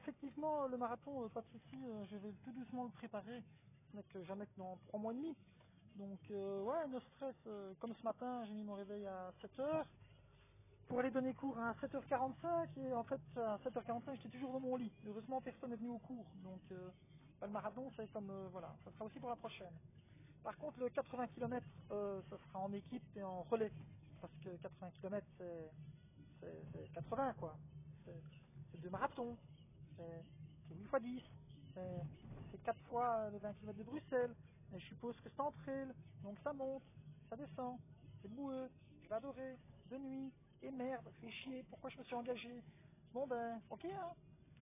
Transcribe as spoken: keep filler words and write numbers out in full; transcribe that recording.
effectivement, le marathon, euh, pas de souci, euh, je vais tout doucement le préparer. Ce n'est que jamais que dans trois mois et demi. Donc, euh, ouais, no stress. euh, comme ce matin, j'ai mis mon réveil à sept heures pour aller donner cours à sept heures quarante-cinq. Et en fait, à sept heures quarante-cinq, j'étais toujours dans mon lit. Heureusement, personne n'est venu au cours. Donc, euh, bah, le marathon, c'est comme, euh, voilà, ça sera aussi pour la prochaine. Par contre, le quatre-vingts kilomètres, euh, ça sera en équipe et en relais. Parce que quatre-vingts kilomètres, c'est, c'est, c'est quatre-vingts, quoi. C'est, c'est deux marathons. C'est, c'est huit fois dix. C'est, c'est quatre fois les vingt kilomètres de Bruxelles. Mais je suppose que c'est en trail. Donc ça monte, ça descend. C'est boueux. Je vais adorer. De nuit. Et merde, fait chier. Pourquoi je me suis engagé? Bon ben, ok, hein.